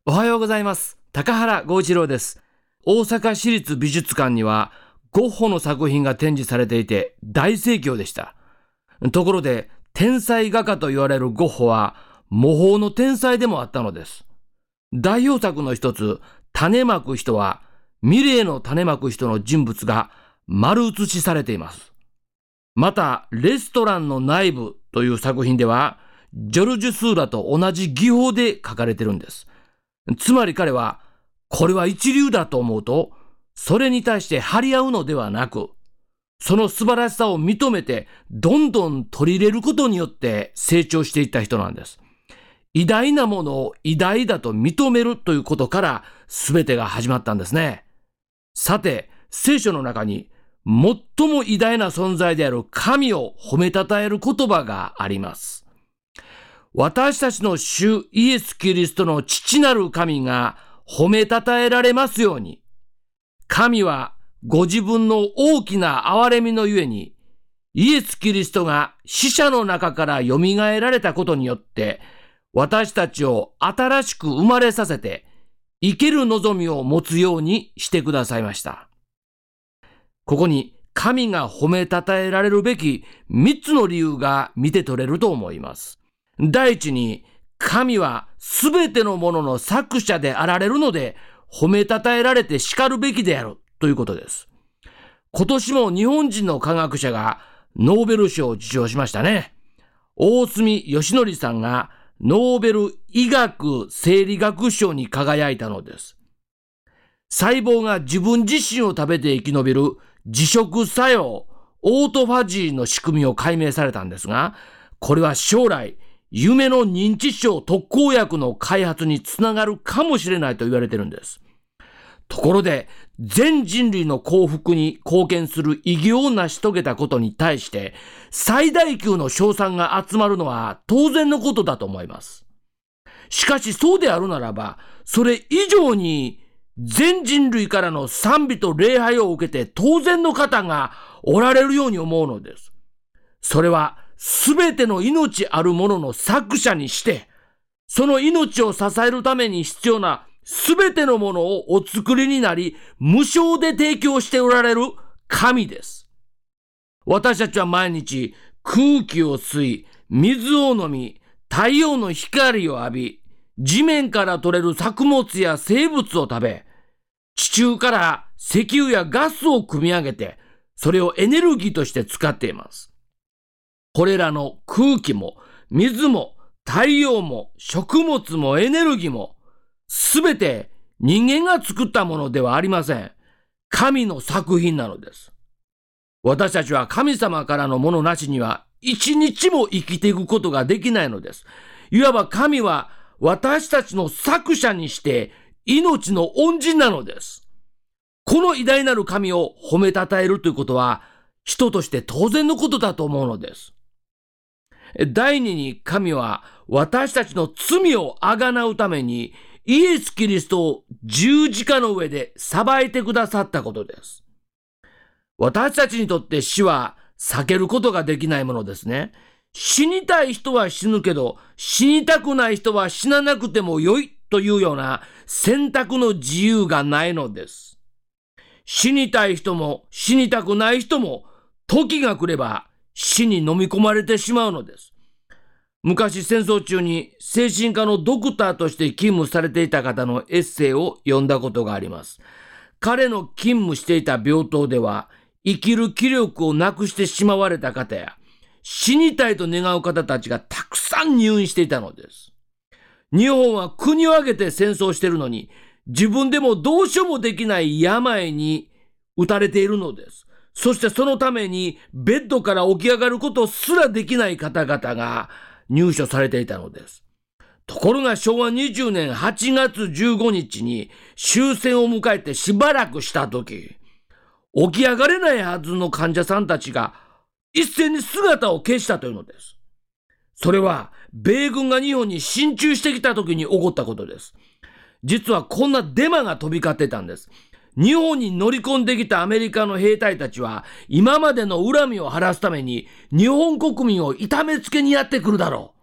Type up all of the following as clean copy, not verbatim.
おはようございます。高原剛一郎です。大阪市立美術館にはゴッホの作品が展示されていて大盛況でした。ところで天才画家と言われるゴッホは模倣の天才でもあったのです。代表作の一つ、種まく人はミレーの種まく人の人物が丸写しされています。またレストランの内部という作品ではジョルジュ・スーラと同じ技法で描かれているんです。つまり彼はこれは一流だと思うとそれに対して張り合うのではなく、その素晴らしさを認めてどんどん取り入れることによって成長していった人なんです。偉大なものを偉大だと認めるということから全てが始まったんですね。さて、聖書の中に最も偉大な存在である神を褒めたたえる言葉があります。私たちの主イエス・キリストの父なる神が褒めたたえられますように。神はご自分の大きな憐れみのゆえに、イエス・キリストが死者の中からよみがえられたことによって、私たちを新しく生まれさせて、生ける望みを持つようにしてくださいました。ここに神が褒めたたえられるべき3つの理由が見て取れると思います。第一に、神はすべてのものの作者であられるので、褒めたたえられてしかるべきであるということです。今年も日本人の科学者がノーベル賞を受賞しましたね。大隅義則さんがノーベル医学生理学賞に輝いたのです。細胞が自分自身を食べて生き延びる自食作用、オートファジーの仕組みを解明されたんですが、これは将来、夢の認知症特効薬の開発につながるかもしれないと言われているんです。ところで、全人類の幸福に貢献する偉業を成し遂げたことに対して、最大級の称賛が集まるのは当然のことだと思います。しかしそうであるならば、それ以上に全人類からの賛美と礼拝を受けて当然の方がおられるように思うのです。それはすべての命あるものの作者にして、その命を支えるために必要なすべてのものをお作りになり、無償で提供しておられる神です。私たちは毎日空気を吸い、水を飲み、太陽の光を浴び、地面から取れる作物や生物を食べ、地中から石油やガスを組み上げて、それをエネルギーとして使っています。これらの空気も水も太陽も食物もエネルギーもすべて人間が作ったものではありません。神の作品なのです。私たちは神様からのものなしには一日も生きていくことができないのです。いわば神は私たちの作者にして命の恩人なのです。この偉大なる神を褒めたたえるということは人として当然のことだと思うのです。第二に、神は私たちの罪をあがなうためにイエス・キリストを十字架の上で裁いてくださったことです。私たちにとって死は避けることができないものですね。死にたい人は死ぬけど、死にたくない人は死ななくてもよいというような選択の自由がないのです。死にたい人も死にたくない人も時が来れば死に飲み込まれてしまうのです。昔戦争中に精神科のドクターとして勤務されていた方のエッセイを読んだことがあります。彼の勤務していた病棟では生きる気力をなくしてしまわれた方や死にたいと願う方たちがたくさん入院していたのです。日本は国を挙げて戦争しているのに自分でもどうしようもできない病に打たれているのです。そしてそのためにベッドから起き上がることすらできない方々が入所されていたのです。ところが昭和20年8月15日に終戦を迎えてしばらくした時、起き上がれないはずの患者さんたちが一斉に姿を消したというのです。それは米軍が日本に進駐してきた時に起こったことです。実はこんなデマが飛び交ってたんです。日本に乗り込んできたアメリカの兵隊たちは今までの恨みを晴らすために日本国民を痛めつけにやってくるだろう。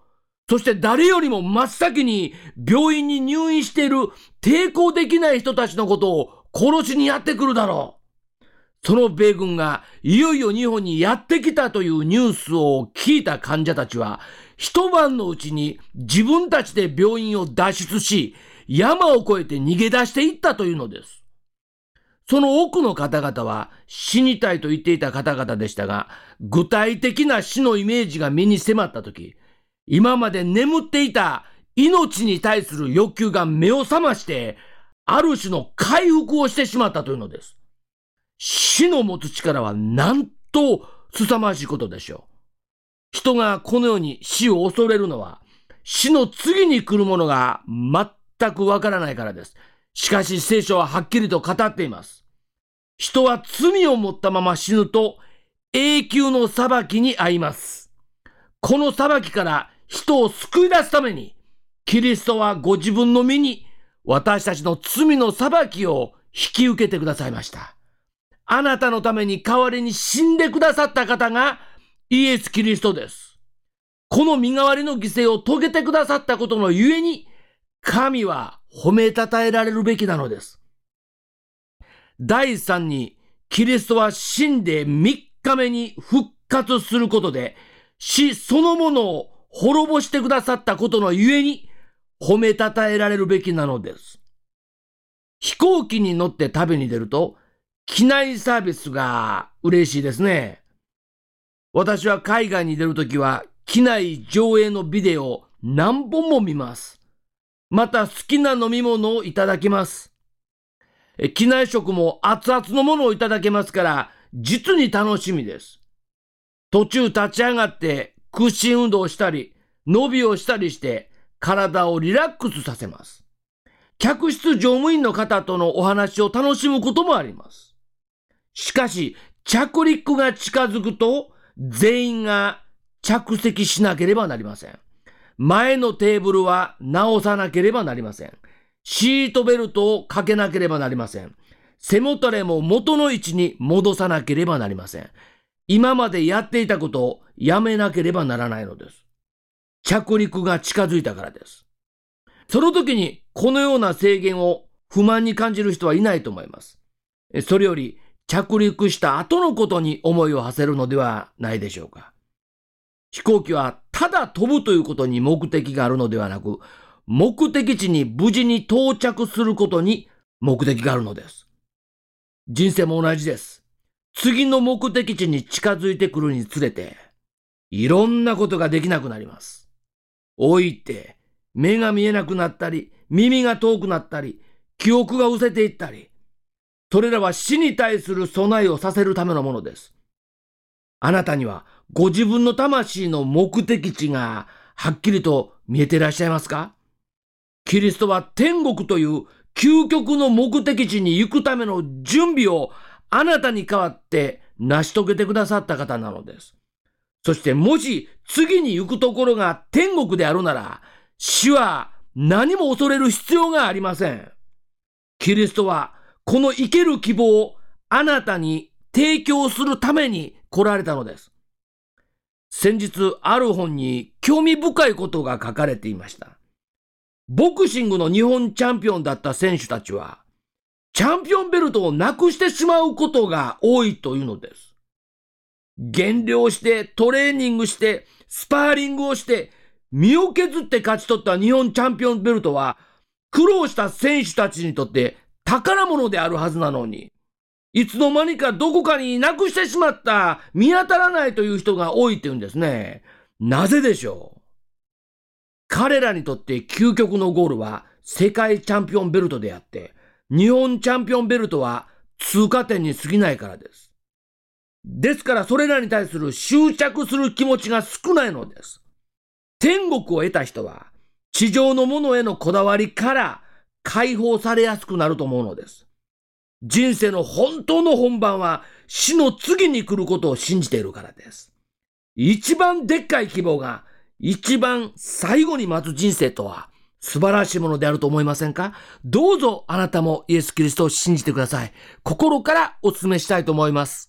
そして誰よりも真っ先に病院に入院している抵抗できない人たちのことを殺しにやってくるだろう。その米軍がいよいよ日本にやってきたというニュースを聞いた患者たちは、一晩のうちに自分たちで病院を脱出し、山を越えて逃げ出していったというのです。その多くの方々は死にたいと言っていた方々でしたが、具体的な死のイメージが目に迫ったとき、今まで眠っていた命に対する欲求が目を覚まして、ある種の回復をしてしまったというのです。死の持つ力はなんと凄まじいことでしょう。人がこのように死を恐れるのは、死の次に来るものが全くわからないからです。しかし聖書ははっきりと語っています。人は罪を持ったまま死ぬと永久の裁きに遭います。この裁きから人を救い出すために、キリストはご自分の身に私たちの罪の裁きを引き受けてくださいました。あなたのために代わりに死んでくださった方がイエス・キリストです。この身代わりの犠牲を遂げてくださったことのゆえに、神は褒めたたえられるべきなのです。第3に、キリストは死んで3日目に復活することで、死そのものを滅ぼしてくださったことのゆえに、褒めたたえられるべきなのです。飛行機に乗って旅に出ると、機内サービスが嬉しいですね。私は海外に出るときは、機内上映のビデオを何本も見ます。また好きな飲み物をいただきます。機内食も熱々のものをいただけますから、実に楽しみです。途中立ち上がって屈伸運動をしたり、伸びをしたりして、体をリラックスさせます。客室乗務員の方とのお話を楽しむこともあります。しかし、着陸が近づくと、全員が着席しなければなりません。前のテーブルは直さなければなりません。シートベルトをかけなければなりません。背もたれも元の位置に戻さなければなりません。今までやっていたことをやめなければならないのです。着陸が近づいたからです。その時にこのような制限を不満に感じる人はいないと思います。それより着陸した後のことに思いを馳せるのではないでしょうか。飛行機はただ飛ぶということに目的があるのではなく、目的地に無事に到着することに目的があるのです。人生も同じです。次の目的地に近づいてくるにつれて、いろんなことができなくなります。老いて、目が見えなくなったり、耳が遠くなったり、記憶が失せていったり、それらは死に対する備えをさせるためのものです。あなたにはご自分の魂の目的地がはっきりと見えていらっしゃいますか？キリストは天国という究極の目的地に行くための準備をあなたに代わって成し遂げてくださった方なのです。そしてもし次に行くところが天国であるなら、死は何も恐れる必要がありません。キリストはこの生ける希望をあなたに提供するために来られたのです。先日ある本に興味深いことが書かれていました。ボクシングの日本チャンピオンだった選手たちは、チャンピオンベルトをなくしてしまうことが多いというのです。減量してトレーニングしてスパーリングをして身を削って勝ち取った日本チャンピオンベルトは、苦労した選手たちにとって宝物であるはずなのに、いつの間にかどこかになくしてしまった、見当たらないという人が多いっていうんですね。なぜでしょう？彼らにとって究極のゴールは世界チャンピオンベルトであって、日本チャンピオンベルトは通過点に過ぎないからです。ですからそれらに対する執着する気持ちが少ないのです。天国を得た人は地上のものへのこだわりから解放されやすくなると思うのです。人生の本当の本番は死の次に来ることを信じているからです。一番でっかい希望が一番最後に待つ人生とは素晴らしいものであると思いませんか？どうぞあなたもイエス・キリストを信じてください。心からお勧めしたいと思います。